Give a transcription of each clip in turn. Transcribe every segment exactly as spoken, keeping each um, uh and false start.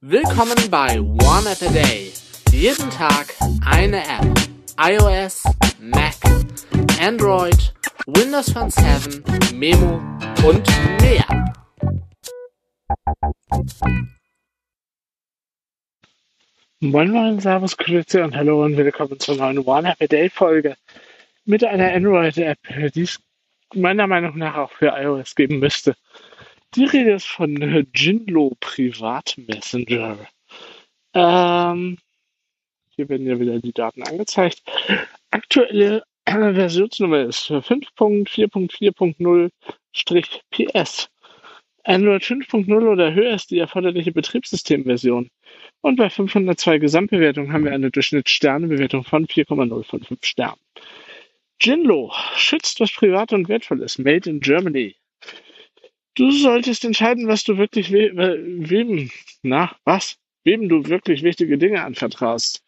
Willkommen bei One App a Day. Jeden Tag eine App. iOS, Mac, Android, Windows Phone sieben, Memo und mehr. Moin Moin, Servus, Grüße und Hallo und willkommen zur neuen One App a Day Folge mit einer Android-App, die es meiner Meinung nach auch für iOS geben müsste. Die Rede ist von äh, Jinlo Privat Messenger. Ähm, hier werden ja wieder die Daten angezeigt. Aktuelle äh, Versionsnummer ist fünf Punkt vier Punkt vier Punkt null P S. Android fünf Punkt null oder höher ist die erforderliche Betriebssystemversion. Und bei fünfhundertzwei Gesamtbewertungen haben wir eine Durchschnittssternebewertung von vier Komma null fünf Sternen. Jinlo schützt, was privat und wertvoll ist. Made in Germany. Du solltest entscheiden, was du wirklich we wem, na, was? Wem du wirklich wichtige Dinge anvertraust.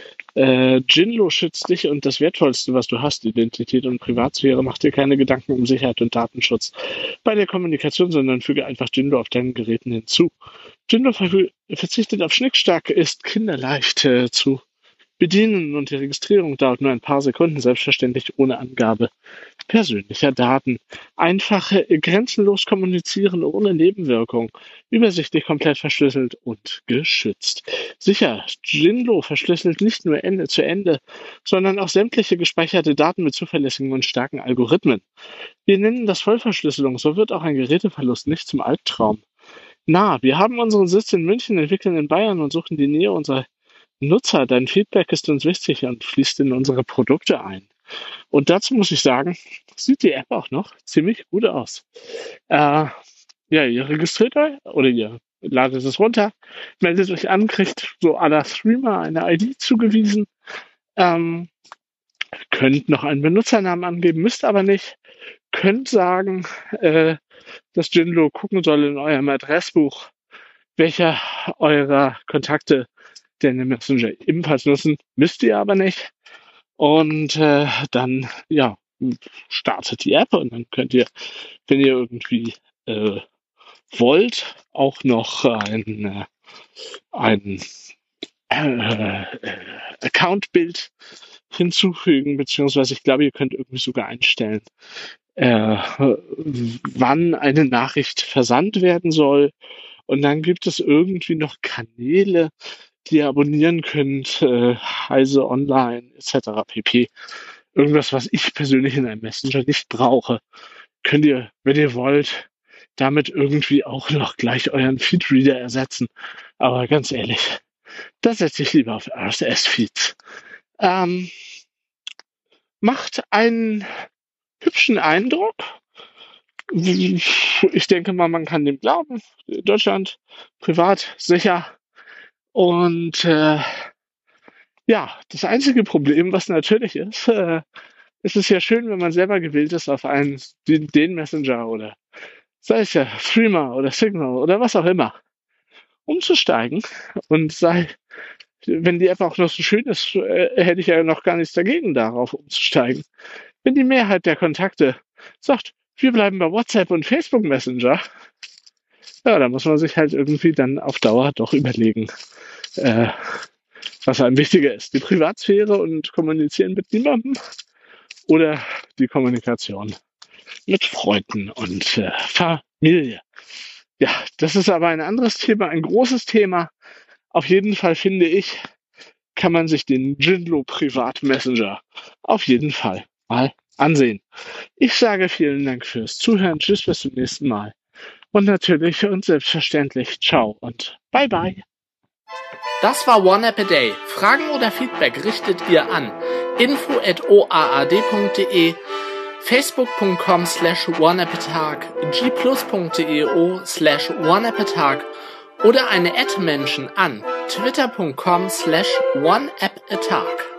Äh, Jinlo schützt dich und das Wertvollste, was du hast, Identität und Privatsphäre. Mach dir keine Gedanken um Sicherheit und Datenschutz bei der Kommunikation, sondern füge einfach Jinlo auf deinen Geräten hinzu. Jinlo verzichtet auf Schnickschnack, ist kinderleicht äh, zu bedienen und die Registrierung dauert nur ein paar Sekunden, selbstverständlich ohne Angabe persönlicher Daten. Einfache, grenzenlos kommunizieren ohne Nebenwirkung. Übersichtlich, komplett verschlüsselt und geschützt. Sicher, Jinlo verschlüsselt nicht nur Ende zu Ende, sondern auch sämtliche gespeicherte Daten mit zuverlässigen und starken Algorithmen. Wir nennen das Vollverschlüsselung, so wird auch ein Geräteverlust nicht zum Albtraum. Na, wir haben unseren Sitz in München, entwickeln in Bayern und suchen die Nähe unserer Nutzer. Dein Feedback ist uns wichtig und fließt in unsere Produkte ein. Und dazu muss ich sagen, sieht die App auch noch ziemlich gut aus. Äh, ja, ihr registriert euch oder ihr ladet es runter, meldet euch an, kriegt so à la Streamer eine I D zugewiesen, ähm, könnt noch einen Benutzernamen angeben, müsst aber nicht, könnt sagen, äh, dass Jinlo gucken soll in eurem Adressbuch, welcher eurer Kontakte den Messenger ebenfalls nutzen, müsst ihr aber nicht. Und äh, dann, ja, startet die App und dann könnt ihr, wenn ihr irgendwie äh, wollt, auch noch ein, äh, ein äh, Account-Bild hinzufügen, beziehungsweise ich glaube, ihr könnt irgendwie sogar einstellen, äh, wann eine Nachricht versandt werden soll. Und dann gibt es irgendwie noch Kanäle, die ihr abonnieren könnt, äh, Heise Online et cetera pp. Irgendwas, was ich persönlich in einem Messenger nicht brauche, könnt ihr, wenn ihr wollt, damit irgendwie auch noch gleich euren Feedreader ersetzen. Aber ganz ehrlich, da setze ich lieber auf R S S-Feeds. Ähm, macht einen hübschen Eindruck. Ich denke mal, man kann dem glauben. Deutschland, privat, sicher. Und äh, ja, das einzige Problem, was natürlich ist, äh, es ist ja schön, wenn man selber gewählt ist auf einen, den, den Messenger oder sei es ja Threema oder Signal oder was auch immer, umzusteigen. Und sei, wenn die App auch noch so schön ist, äh, hätte ich ja noch gar nichts dagegen, darauf umzusteigen. Wenn die Mehrheit der Kontakte sagt, wir bleiben bei WhatsApp und Facebook Messenger, ja, da muss man sich halt irgendwie dann auf Dauer doch überlegen, äh, was einem wichtiger ist. Die Privatsphäre und Kommunizieren mit niemandem oder die Kommunikation mit Freunden und äh, Familie. Ja, das ist aber ein anderes Thema, ein großes Thema. Auf jeden Fall finde ich, kann man sich den Jinlo Privat Messenger auf jeden Fall mal ansehen. Ich sage vielen Dank fürs Zuhören. Tschüss, bis zum nächsten Mal. Und natürlich und selbstverständlich ciao und bye bye. Das war One App a Day. Fragen oder Feedback richtet ihr an info at o a a d punkt d e, facebook punkt com slash oneappatag, g plus punkt d e o slash oneappatag oder eine Ad-Menschen an twitter punkt com slash oneappatag.